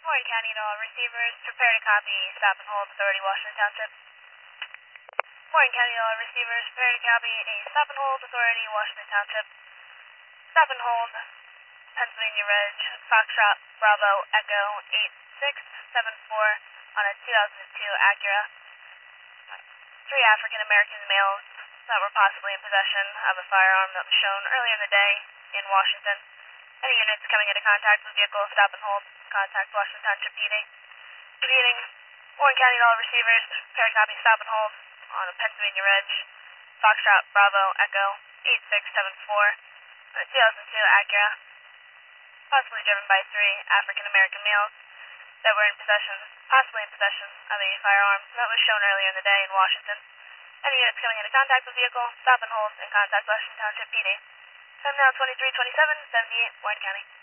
Warren County to all receivers. Prepare to copy. Stop and hold. Authority, Washington Township. Warren County to all receivers. Prepare to copy. A stop and hold. Authority, Washington Township. Stop and hold. Pennsylvania Reg. Foxtrot Bravo Echo 8674 on a 2002 Acura. Three African American males that were possibly in possession of a firearm that was shown earlier in the day in Washington. Any units coming into contact with vehicle, stop and hold. Contact Washington Township PD. Repeating, Warren County to all receivers. Prepare to copy, stop and hold on a Pennsylvania Reg. Foxtrot Bravo Echo 8674 on a 2002 Acura. Possibly driven by three African American males that were possibly in possession of a firearm that was shown earlier in the day in Washington. Any units coming into contact with vehicle, stop and hold, and contact Washington Township PD. Time now 23:27, 78, Warren County.